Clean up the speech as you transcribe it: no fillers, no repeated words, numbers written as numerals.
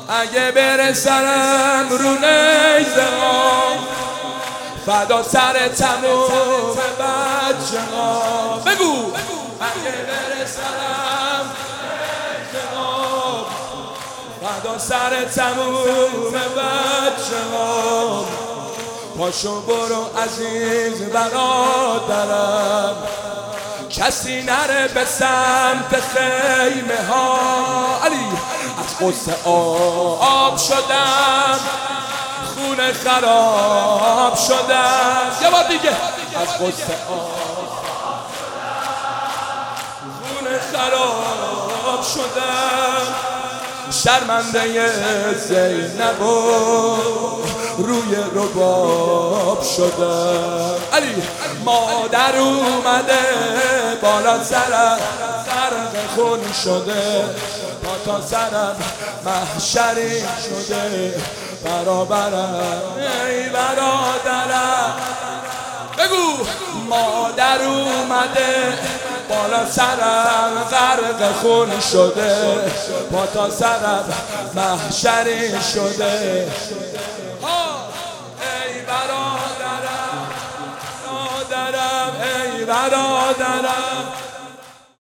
اگه بره سرم رو نیزه ها، فدا سر تموم بچه ها. بگو اگه بره سرم نیزه ها، فدا سر تموم بچه ها. پاشو برو عزیز برادرم، کسی نره به سمت خیمه ها. علی از غصه آب شدم، خونه خراب شدم. یه بار دیگه از غصه آب خونه خراب شدم. شرمنده زینب روی رباب شدم. علی مادر اومده بالا سرم، غرق خون شده تا تا سرم محشری شده. برابرم ای برادرم، بگو مادر اومده بالا سرم، غرق خون شده پا تا سرم محشری شده. ای برادرم، برادرم، ای برادرم.